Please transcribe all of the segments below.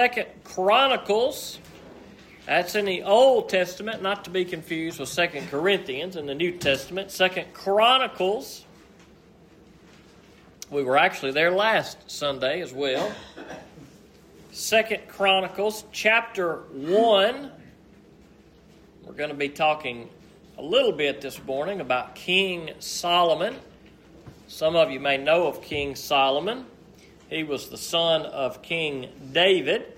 Second Chronicles. That's in the Old Testament, not to be confused with Second Corinthians in the New Testament. Second Chronicles. We were actually there last Sunday as well. Second Chronicles, chapter 1. We're going to be talking a little bit this morning about King Solomon. Some of you may know of King Solomon. He was the son of King David.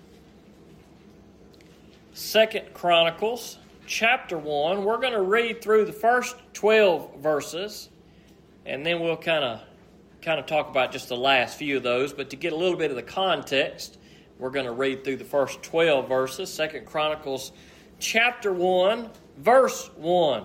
Second Chronicles, chapter 1. We're going to read through the first 12 verses, and then we'll kind of talk about just the last few of those. But to get a little bit of the context, we're going to read through the first 12 verses. Second Chronicles, chapter 1, verse 1.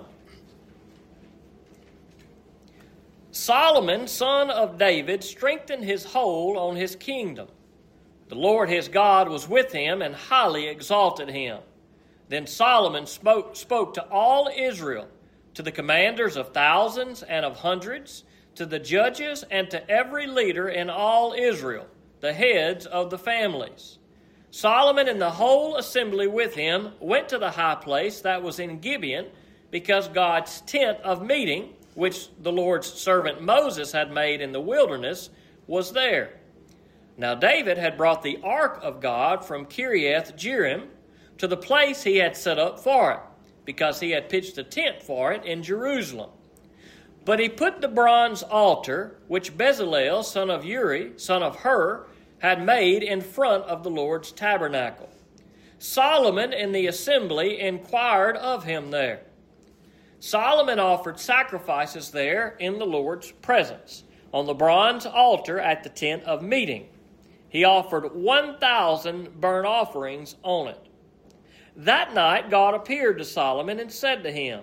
Solomon, son of David, strengthened his hold on his kingdom. The Lord his God was with him and highly exalted him. Then Solomon spoke to all Israel, to the commanders of thousands and of hundreds, to the judges and to every leader in all Israel, the heads of the families. Solomon and the whole assembly with him went to the high place that was in Gibeon, because God's tent of meeting, which the Lord's servant Moses had made in the wilderness, was there. Now David had brought the ark of God from Kiriath Jearim to the place he had set up for it, because he had pitched a tent for it in Jerusalem. But he put the bronze altar, which Bezalel, son of Uri, son of Hur, had made in front of the Lord's tabernacle. Solomon in the assembly inquired of him there. Solomon offered sacrifices there in the Lord's presence, on the bronze altar at the tent of meeting. He offered 1,000 burnt offerings on it. That night God appeared to Solomon and said to him,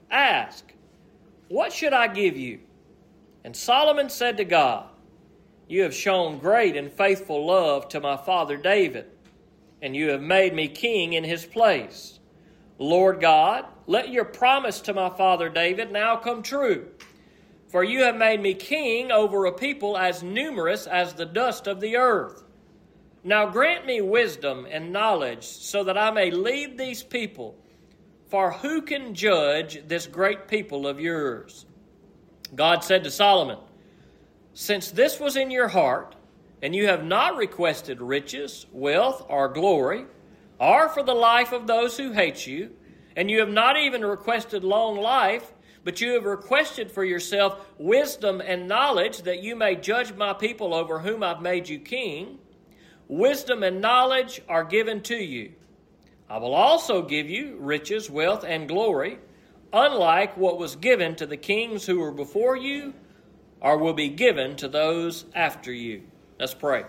"Ask, what should I give you?" And Solomon said to God, "You have shown great and faithful love to my father David, and you have made me king in his place. Lord God, let your promise to my father David now come true. For you have made me king over a people as numerous as the dust of the earth. Now grant me wisdom and knowledge so that I may lead these people. For who can judge this great people of yours?" God said to Solomon, "Since this was in your heart, and you have not requested riches, wealth, or glory, or for the life of those who hate you, and you have not even requested long life, but you have requested for yourself wisdom and knowledge that you may judge my people over whom I've made you king, wisdom and knowledge are given to you. I will also give you riches, wealth, and glory, unlike what was given to the kings who were before you, or will be given to those after you." Let's pray.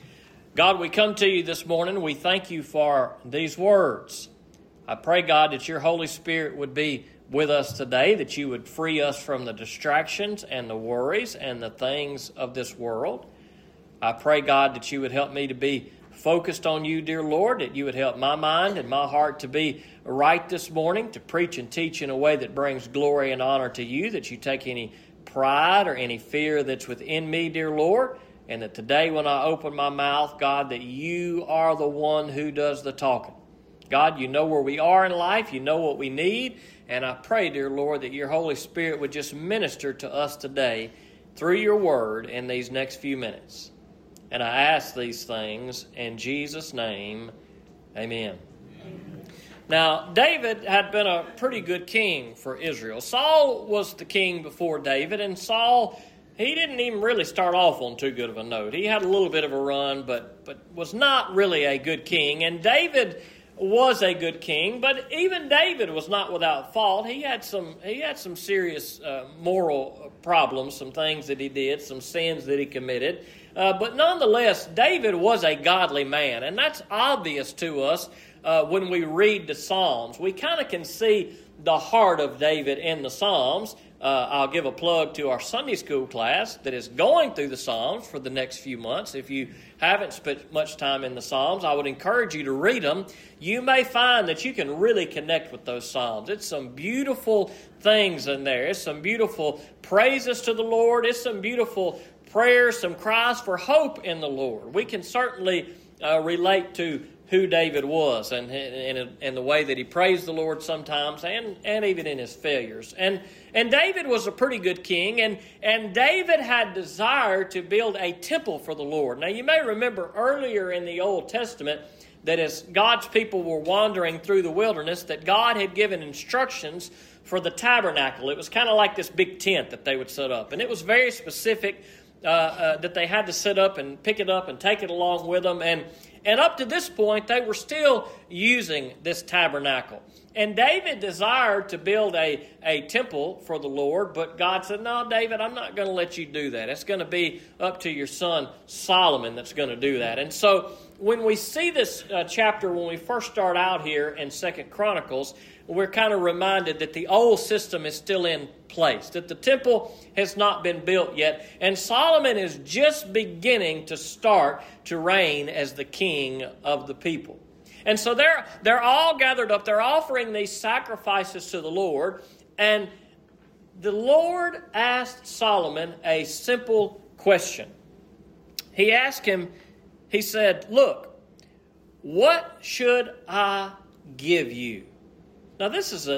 God, we come to you this morning. We thank you for these words. I pray, God, that your Holy Spirit would be with us today, that you would free us from the distractions and the worries and the things of this world. I pray, God, that you would help me to be focused on you, dear Lord, that you would help my mind and my heart to be right this morning, to preach and teach in a way that brings glory and honor to you, that you take any pride or any fear that's within me, dear Lord, and that today when I open my mouth, God, that you are the one who does the talking. God, you know where we are in life, you know what we need, and I pray, dear Lord, that your Holy Spirit would just minister to us today through your word in these next few minutes. And I ask these things in Jesus' name, amen. Now, David had been a pretty good king for Israel. Saul was the king before David, and Saul, he didn't even really start off on too good of a note. He had a little bit of a run, but was not really a good king. And David was a good king, but even David was not without fault. He had some serious moral problems, some things that he did, some sins that he committed. But nonetheless, David was a godly man, and that's obvious to us when we read the Psalms. We kind of can see the heart of David in the Psalms. I'll give a plug to our Sunday school class that is going through the Psalms for the next few months. If you haven't spent much time in the Psalms, I would encourage you to read them. You may find that you can really connect with those Psalms. It's some beautiful things in there. It's some beautiful praises to the Lord. It's some beautiful prayers, some cries for hope in the Lord. We can certainly relate to who David was and the way that he praised the Lord sometimes and even in his failures. And David was a pretty good king, and David had desire to build a temple for the Lord. Now you may remember earlier in the Old Testament that as God's people were wandering through the wilderness, that God had given instructions for the tabernacle. It was kind of like this big tent that they would set up, and it was very specific that they had to set up and pick it up and take it along with them. And up to this point, they were still using this tabernacle. And David desired to build a temple for the Lord, but God said, no, David, I'm not going to let you do that. It's going to be up to your son Solomon that's going to do that. And so when we see this chapter, when we first start out here in 2 Chronicles, we're kind of reminded that the old system is still in place, that the temple has not been built yet, and Solomon is just beginning to start to reign as the king of the people. And so they're all gathered up, they're offering these sacrifices to the Lord, and the Lord asked Solomon a simple question. He asked him, he said, look, what should I give you? Now this is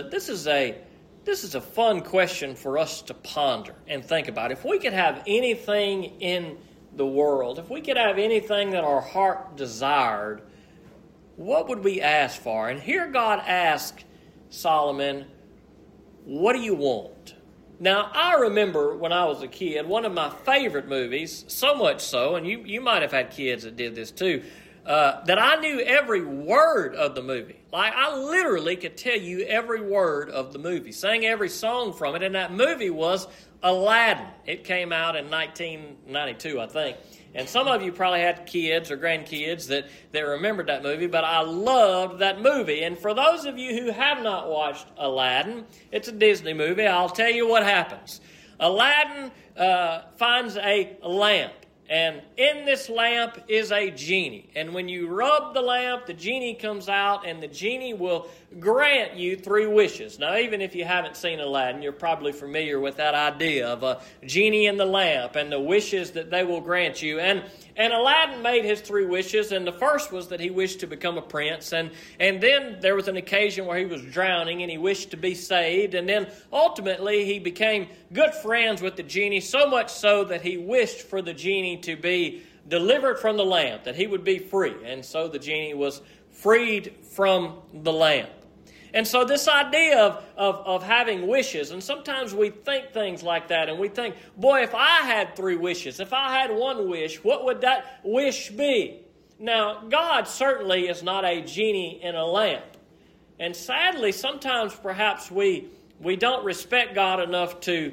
a fun question for us to ponder and think about. If we could have anything in the world, if we could have anything that our heart desired, what would we ask for? And here God asked Solomon, what do you want? Now, I remember when I was a kid, one of my favorite movies, so much so, and you might have had kids that did this too, that I knew every word of the movie. Like, I literally could tell you every word of the movie, sang every song from it, and that movie was Aladdin. It came out in 1992, I think. And some of you probably had kids or grandkids that remembered that movie, but I loved that movie. And for those of you who have not watched Aladdin, it's a Disney movie. I'll tell you what happens. Aladdin finds a lamp. And in this lamp is a genie. And when you rub the lamp, the genie comes out, and the genie will grant you 3 wishes. Now, even if you haven't seen Aladdin, you're probably familiar with that idea of a genie in the lamp and the wishes that they will grant you. And Aladdin made his 3 wishes, and the first was that he wished to become a prince. And then there was an occasion where he was drowning, and he wished to be saved. And then ultimately he became good friends with the genie, so much so that he wished for the genie to be delivered from the lamp, that he would be free. And so the genie was freed from the lamp. And so this idea of having wishes, and sometimes we think things like that, and we think, boy, if I had 3 wishes, if I had 1 wish, what would that wish be? Now, God certainly is not a genie in a lamp. And sadly, sometimes perhaps we don't respect God enough to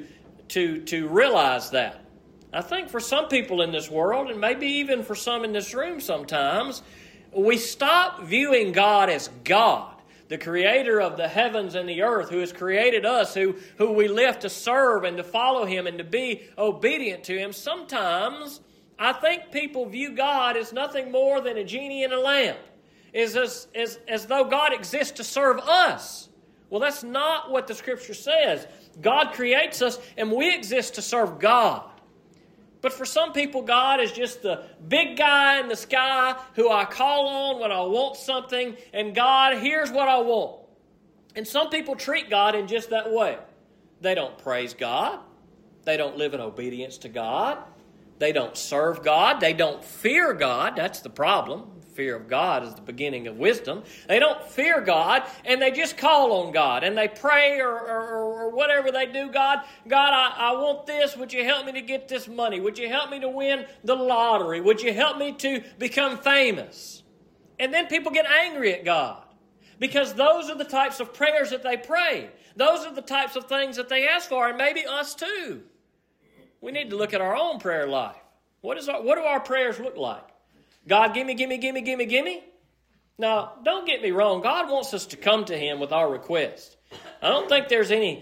realize that. I think for some people in this world, and maybe even for some in this room sometimes, we stop viewing God as God, the creator of the heavens and the earth, who has created us, who we live to serve and to follow Him and to be obedient to Him. Sometimes I think people view God as nothing more than a genie in a lamp, as though God exists to serve us. Well, that's not what the Scripture says. God creates us, and we exist to serve God. But for some people, God is just the big guy in the sky who I call on when I want something, and God, here's what I want. And some people treat God in just that way. They don't praise God. They don't live in obedience to God. They don't serve God. They don't fear God. That's the problem. Fear of God is the beginning of wisdom. They don't fear God, and they just call on God, and they pray or whatever they do. God, I want this. Would you help me to get this money? Would you help me to win the lottery? Would you help me to become famous? And then people get angry at God because those are the types of prayers that they pray. Those are the types of things that they ask for, and maybe us too. We need to look at our own prayer life. What do our prayers look like? God, gimme, gimme, gimme, gimme, gimme. Now, don't get me wrong. God wants us to come to Him with our request. I don't think there's any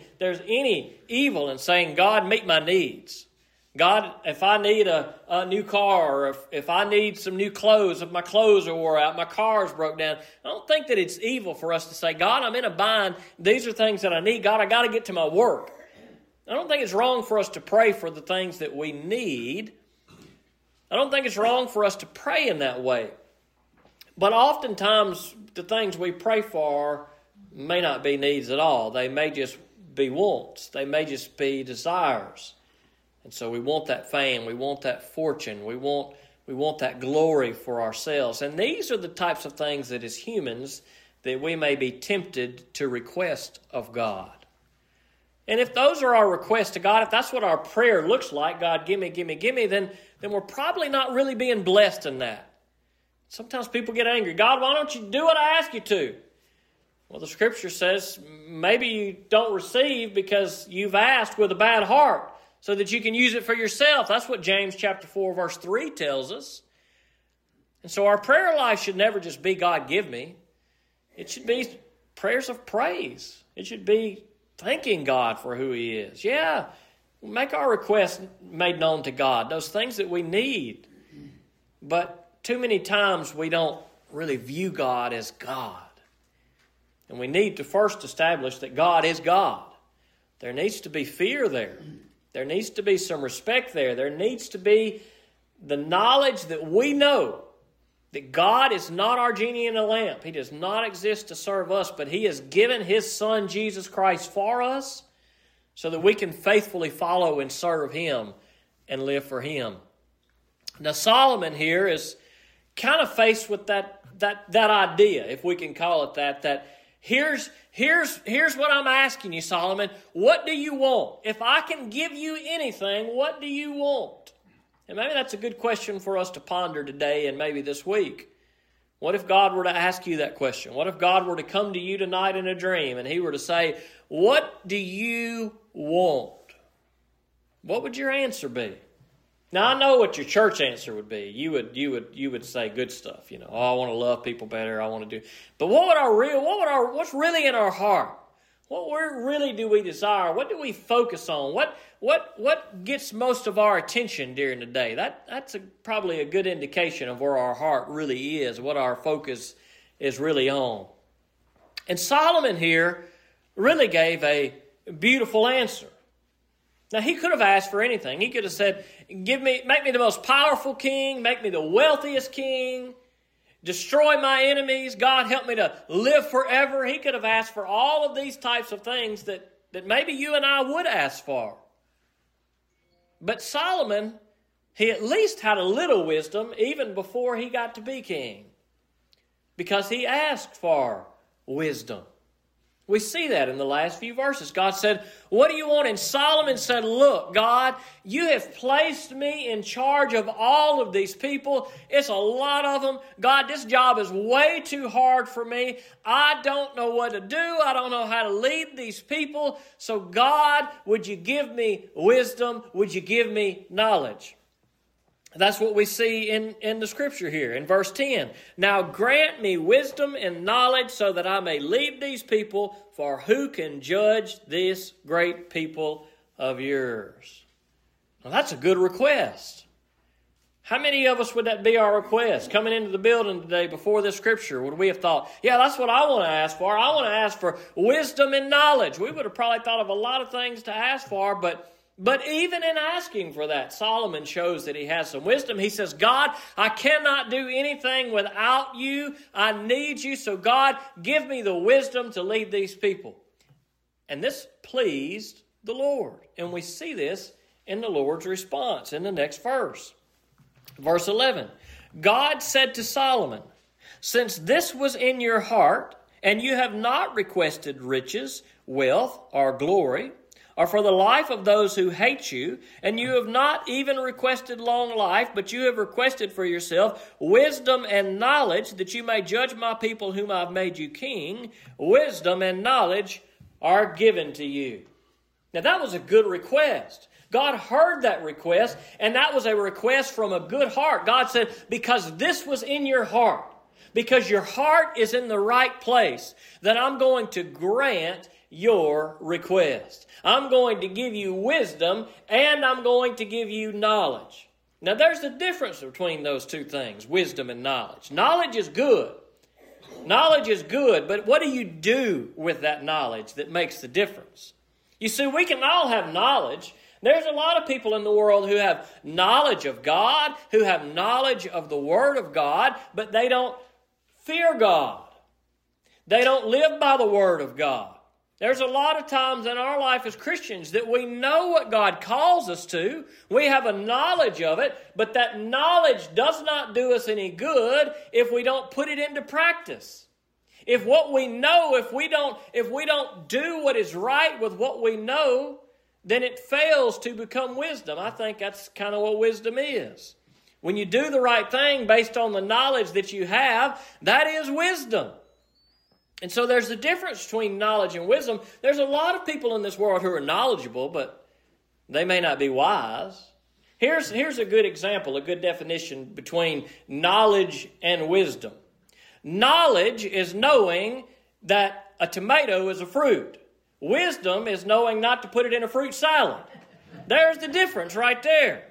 evil in saying, God, meet my needs. God, if I need a new car, or if I need some new clothes, if my clothes are wore out, my car's broke down, I don't think that it's evil for us to say, God, I'm in a bind. These are things that I need. God, I got to get to my work. I don't think it's wrong for us to pray for the things that we need. I don't think it's wrong for us to pray in that way. But oftentimes, the things we pray for may not be needs at all. They may just be wants. They may just be desires. And so we want that fame. We want that fortune. We want that glory for ourselves. And these are the types of things that as humans that we may be tempted to request of God. And if those are our requests to God, if that's what our prayer looks like, God, give me, give me, give me, then we're probably not really being blessed in that. Sometimes people get angry. God, why don't you do what I ask you to? Well, the Scripture says maybe you don't receive because you've asked with a bad heart so that you can use it for yourself. That's what James chapter 4, verse 3 tells us. And so our prayer life should never just be, God, give me. It should be prayers of praise. It should be thanking God for who He is. Yeah, make our requests made known to God, those things that we need. But too many times we don't really view God as God. And we need to first establish that God is God. There needs to be fear there. There needs to be some respect there. There needs to be the knowledge that we know that God is not our genie in a lamp. He does not exist to serve us, but He has given His Son, Jesus Christ, for us so that we can faithfully follow and serve Him and live for Him. Now, Solomon here is kind of faced with that idea, if we can call it that here's what I'm asking you, Solomon. What do you want? If I can give you anything, what do you want? And maybe that's a good question for us to ponder today and maybe this week. What if God were to ask you that question? What if God were to come to you tonight in a dream and He were to say, what do you want? What would your answer be? Now, I know what your church answer would be. You would say good stuff. Oh, I want to love people better. I want to do. But what's really in our heart? What really do we desire? What do we focus on? What gets most of our attention during the day? That's probably a good indication of where our heart really is, what our focus is really on. And Solomon here really gave a beautiful answer. Now, he could have asked for anything. He could have said, make me the most powerful king, make me the wealthiest king, destroy my enemies, God help me to live forever. He could have asked for all of these types of things that maybe you and I would ask for. But Solomon, he at least had a little wisdom even before he got to be king, because he asked for wisdom. We see that in the last few verses. God said, what do you want? And Solomon said, look, God, you have placed me in charge of all of these people. It's a lot of them. God, this job is way too hard for me. I don't know what to do. I don't know how to lead these people. So God, would you give me wisdom? Would you give me knowledge? That's what we see in the Scripture here in verse 10. Now grant me wisdom and knowledge so that I may lead these people, for who can judge this great people of yours? Now that's a good request. How many of us would that be our request? Coming into the building today before this Scripture, would we have thought, yeah, that's what I want to ask for. I want to ask for wisdom and knowledge. We would have probably thought of a lot of things to ask for, But even in asking for that, Solomon shows that he has some wisdom. He says, God, I cannot do anything without you. I need you. So God, give me the wisdom to lead these people. And this pleased the Lord. And we see this in the Lord's response in the next verse. Verse 11, God said to Solomon, since this was in your heart, and you have not requested riches, wealth, or glory, or for the life of those who hate you, and you have not even requested long life, but you have requested for yourself wisdom and knowledge, that you may judge my people whom I have made you king. Wisdom and knowledge are given to you. Now that was a good request. God heard that request, and that was a request from a good heart. God said, because this was in your heart, because your heart is in the right place, then I'm going to grant your request. I'm going to give you wisdom, and I'm going to give you knowledge. Now, there's a difference between those two things, wisdom and knowledge. Knowledge is good. Knowledge is good, but what do you do with that knowledge that makes the difference? You see, we can all have knowledge. There's a lot of people in the world who have knowledge of God, who have knowledge of the Word of God, but they don't fear God. They don't live by the Word of God. There's a lot of times in our life as Christians that we know what God calls us to. We have a knowledge of it, but that knowledge does not do us any good if we don't put it into practice. If what we know, if we don't do what is right with what we know, then it fails to become wisdom. I think that's kind of what wisdom is. When you do the right thing based on the knowledge that you have, that is wisdom. And so there's a difference between knowledge and wisdom. There's a lot of people in this world who are knowledgeable, but they may not be wise. Here's a good example, a good definition between knowledge and wisdom. Knowledge is knowing that a tomato is a fruit. Wisdom is knowing not to put it in a fruit salad. There's the difference right there.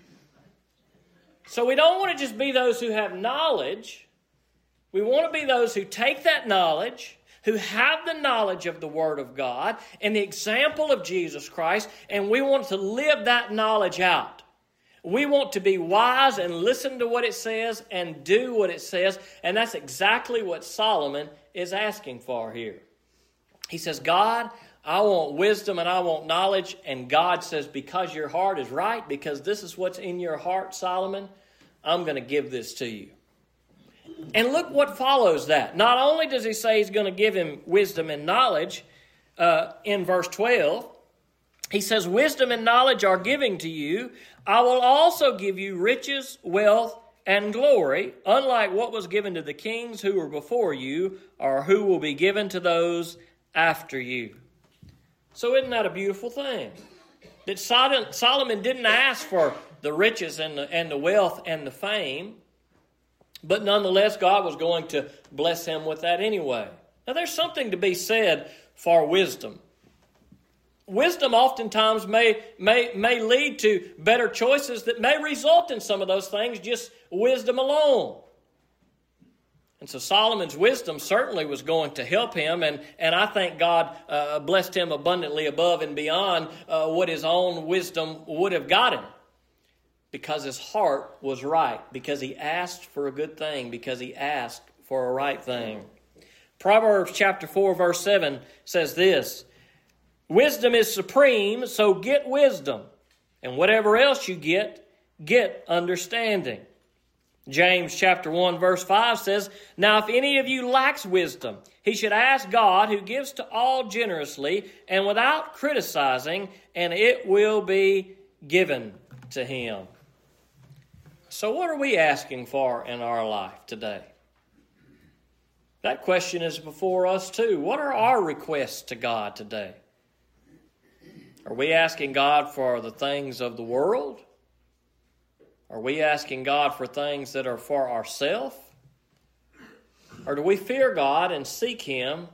So we don't want to just be those who have knowledge. We want to be those who take that knowledge, who have the knowledge of the Word of God and the example of Jesus Christ, and we want to live that knowledge out. We want to be wise and listen to what it says and do what it says, and that's exactly what Solomon is asking for here. He says, God, I want wisdom and I want knowledge, and God says, because your heart is right, because this is what's in your heart, Solomon, I'm going to give this to you. And look what follows that. Not only does he say he's going to give him wisdom and knowledge in verse 12, he says, wisdom and knowledge are giving to you. I will also give you riches, wealth, and glory, unlike what was given to the kings who were before you, or who will be given to those after you. So isn't that a beautiful thing? That Solomon didn't ask for the riches and the wealth and the fame, but nonetheless, God was going to bless him with that anyway. Now, there's something to be said for wisdom. Wisdom oftentimes may lead to better choices that may result in some of those things, just wisdom alone. And so Solomon's wisdom certainly was going to help him, and I think God blessed him abundantly above and beyond what his own wisdom would have got him. Because his heart was right, because he asked for a good thing, because he asked for a right thing. Proverbs chapter 4, verse 7 says this, wisdom is supreme, so get wisdom, and whatever else you get understanding. James chapter 1, verse 5 says, now if any of you lacks wisdom, he should ask God, who gives to all generously and without criticizing, and it will be given to him. So what are we asking for in our life today? That question is before us too. What are our requests to God today? Are we asking God for the things of the world? Are we asking God for things that are for ourselves? Or do we fear God and seek Him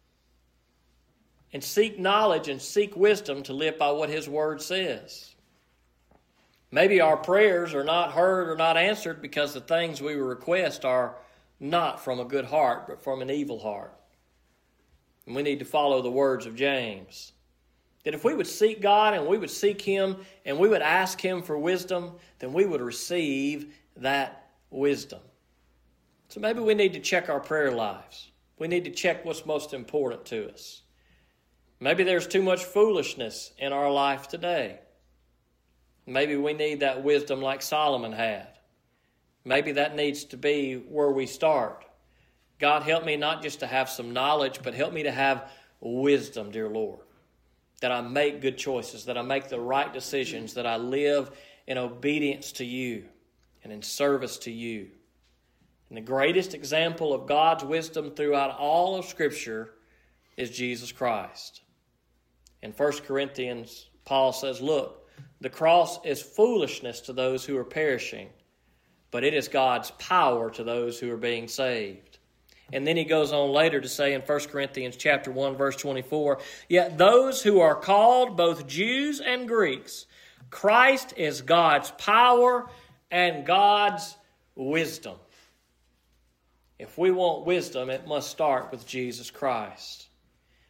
and seek knowledge and seek wisdom to live by what His Word says? Maybe our prayers are not heard or not answered because the things we request are not from a good heart, but from an evil heart. And we need to follow the words of James. That if we would seek God and we would seek Him and we would ask Him for wisdom, then we would receive that wisdom. So maybe we need to check our prayer lives. We need to check what's most important to us. Maybe there's too much foolishness in our life today. Maybe we need that wisdom like Solomon had. Maybe that needs to be where we start. God, help me not just to have some knowledge, but help me to have wisdom, dear Lord. That I make good choices, that I make the right decisions, that I live in obedience to you and in service to you. And the greatest example of God's wisdom throughout all of Scripture is Jesus Christ. In 1 Corinthians, Paul says, look, the cross is foolishness to those who are perishing, but it is God's power to those who are being saved. And then he goes on later to say in 1 Corinthians chapter 1, verse 24, yet those who are called, both Jews and Greeks, Christ is God's power and God's wisdom. If we want wisdom, it must start with Jesus Christ.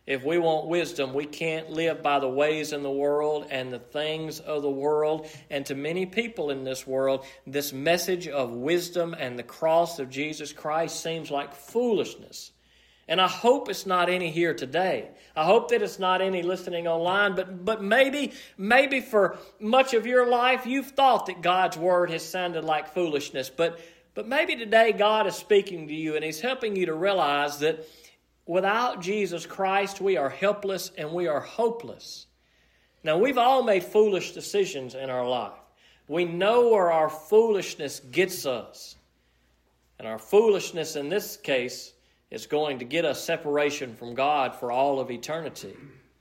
If we want wisdom, we can't live by the ways in the world and the things of the world. And to many people in this world, this message of wisdom and the cross of Jesus Christ seems like foolishness. And I hope it's not any here today. I hope that it's not any listening online, but maybe for much of your life you've thought that God's word has sounded like foolishness. But maybe today God is speaking to you and He's helping you to realize that without Jesus Christ, we are helpless and we are hopeless. Now, we've all made foolish decisions in our life. We know where our foolishness gets us. And our foolishness in this case is going to get us separation from God for all of eternity.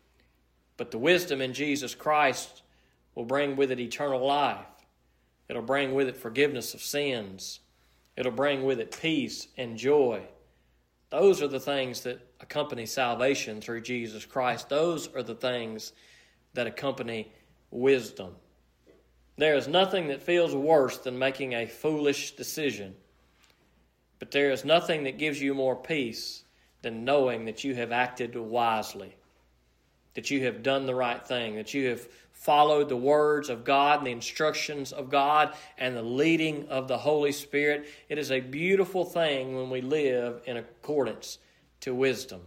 But the wisdom in Jesus Christ will bring with it eternal life. It'll bring with it forgiveness of sins. It'll bring with it peace and joy. Those are the things that accompany salvation through Jesus Christ. Those are the things that accompany wisdom. There is nothing that feels worse than making a foolish decision. But there is nothing that gives you more peace than knowing that you have acted wisely, that you have done the right thing, that you have followed the words of God and the instructions of God and the leading of the Holy Spirit. It is a beautiful thing when we live in accordance to wisdom.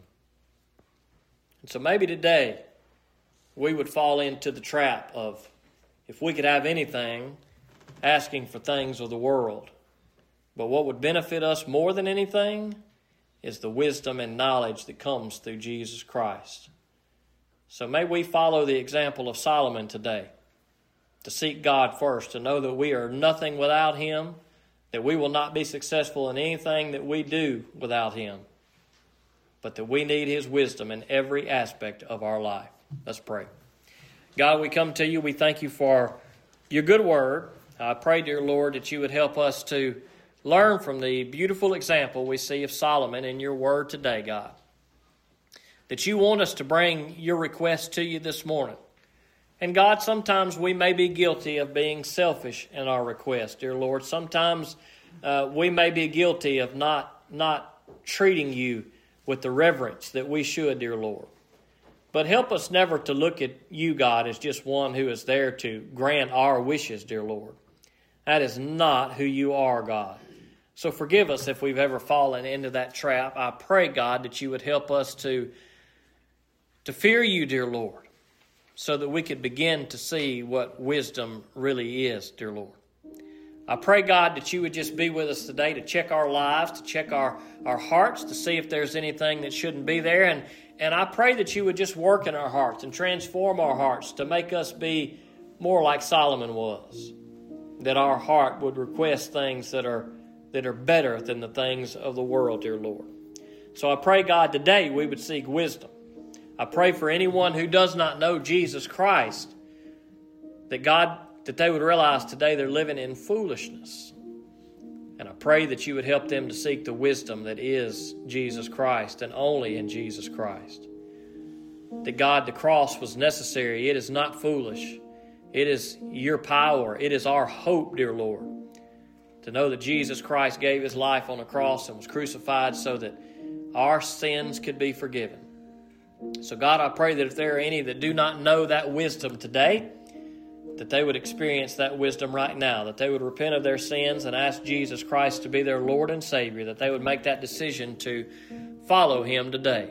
And so maybe today we would fall into the trap of, if we could have anything, asking for things of the world. But what would benefit us more than anything is the wisdom and knowledge that comes through Jesus Christ. So may we follow the example of Solomon today, to seek God first, to know that we are nothing without Him, that we will not be successful in anything that we do without Him, but that we need His wisdom in every aspect of our life. Let's pray. God, we come to You. We thank You for Your good word. I pray, dear Lord, that You would help us to learn from the beautiful example we see of Solomon in Your word today, God. That You want us to bring Your request to You this morning. And God, sometimes we may be guilty of being selfish in our request, dear Lord. Sometimes we may be guilty of not treating You with the reverence that we should, dear Lord. But help us never to look at You, God, as just one who is there to grant our wishes, dear Lord. That is not who You are, God. So forgive us if we've ever fallen into that trap. I pray, God, that You would help us to fear You, dear Lord, so that we could begin to see what wisdom really is, dear Lord. I pray, God, that You would just be with us today to check our lives, to check our hearts, to see if there's anything that shouldn't be there. And I pray that You would just work in our hearts and transform our hearts to make us be more like Solomon was, that our heart would request things that are better than the things of the world, dear Lord. So I pray, God, today we would seek wisdom. I pray for anyone who does not know Jesus Christ, that God, that they would realize today they're living in foolishness. And I pray that You would help them to seek the wisdom that is Jesus Christ and only in Jesus Christ. That God, the cross was necessary. It is not foolish. It is Your power. It is our hope, dear Lord, to know that Jesus Christ gave His life on the cross and was crucified so that our sins could be forgiven. So God, I pray that if there are any that do not know that wisdom today, that they would experience that wisdom right now, that they would repent of their sins and ask Jesus Christ to be their Lord and Savior, that they would make that decision to follow Him today.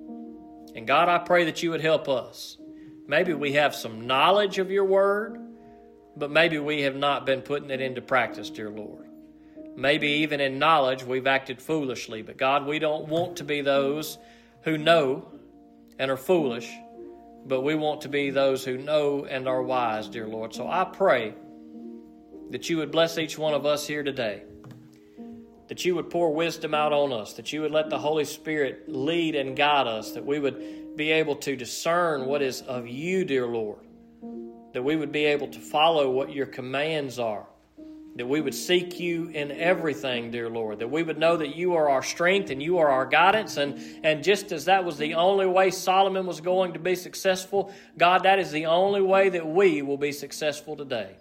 And God, I pray that You would help us. Maybe we have some knowledge of Your word, but maybe we have not been putting it into practice, dear Lord. Maybe even in knowledge we've acted foolishly, but God, we don't want to be those who know and are foolish, but we want to be those who know and are wise, dear Lord. So I pray that You would bless each one of us here today, that You would pour wisdom out on us, that You would let the Holy Spirit lead and guide us, that we would be able to discern what is of You, dear Lord, that we would be able to follow what Your commands are, that we would seek You in everything, dear Lord, that we would know that You are our strength and You are our guidance. And just as that was the only way Solomon was going to be successful, God, that is the only way that we will be successful today.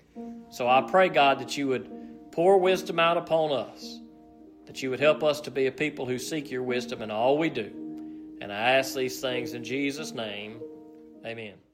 So I pray, God, that You would pour wisdom out upon us, that You would help us to be a people who seek Your wisdom in all we do. And I ask these things in Jesus' name. Amen.